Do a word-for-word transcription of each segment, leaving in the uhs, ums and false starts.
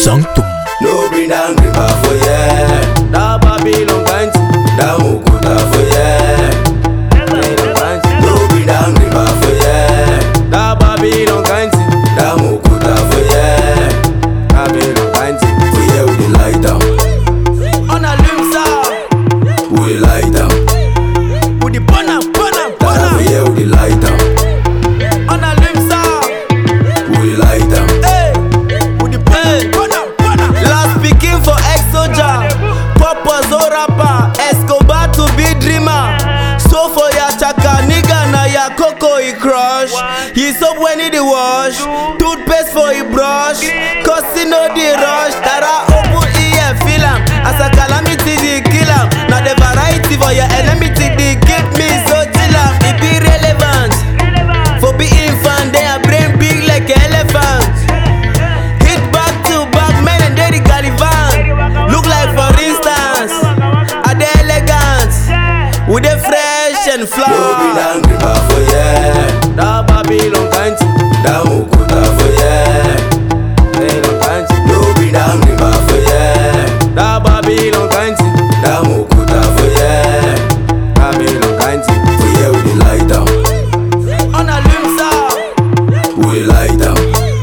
Sanctum. No bring down river for yeah. Da Babylon kanti, Da Mukuta for yeah. No bring down river for yeah. da Babylon kanti, Da Mukuta for yeah. Babylon kanti. For yeah we dey lie down. On allume ça, We dey lie down. ou di bona bona Da bona. for yeah we dey lie down. On allume ça, We dey lie down. hey, ou di bona bona bona. Last speaking for ex-soldier, purpose o rapper, Escobar to be dreamer. So for ya chaka nigga na ya coco he crush. He soap when he dey wash, toothpaste for he brush. Cause he know the rush. Tara open ear feel am, as a calamity dey kill am. Na the variety for your enmity dey keep me so chill am. It be relevant for be infant, they are brain big like elephant. Hit back to back, men and they the Gallivant. Look like for instance, are they elegant? With the fresh and No bring flower. down river for yeah. Da Babylon kanti, Da Mukuta for yeah. Babylon kanti, No bring down river for yeah. da Babylon kanti, Da Mukuta for yeah. Babylon kanti. For yeah we dey lie down. On allume ça, We dey lie down.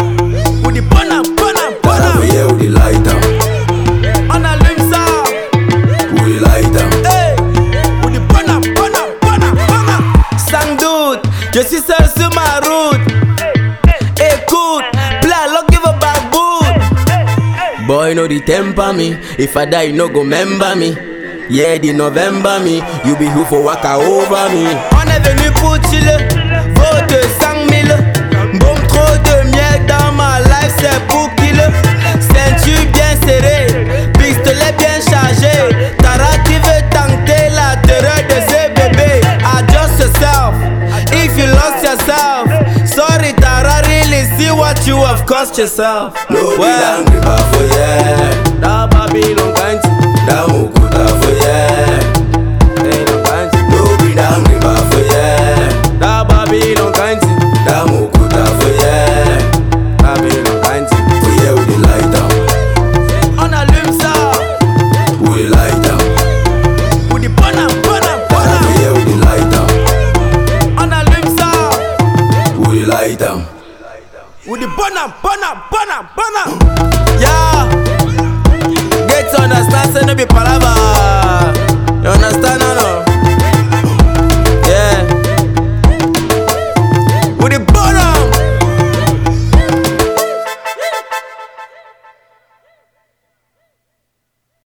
ou di bona bona Da bona. for yeah we dey lie down. On allume ça, We dey lie down. hey, ou di bona bona bona bona. Sans doute, je suis seul sur ma route. Écoute, play lock give a back boot. Boy no the temper me, if I die no go remember me. Yeah the November me, you be who for waka over me. On est venu pour chiller, vaut deux cent mille. Bombe trop de miel dans ma life c'est pour killer. Ceinture bien serrée, pistolet bien chargé. Tara qui veut tenter la terreur de ces bébés. Adjust yourself, if you lost yourself. Sorry Tara, really see what you have cost yourself. No bring down river for yeah. da Babylon kanti, Da Mukuta for yeah. Babylon kanti, No bring down river for yeah. da Babylon kanti, Da Mukuta for yeah. Babylon kanti. For yeah we dey lie down. On allume ça, We dey lie down. ou di bona bona Da bona. for yeah we dey lie down. On allume ça, We dey lie down. ou di bona bona bona bona. Yeah, get to understand say no be palava. You understand or no?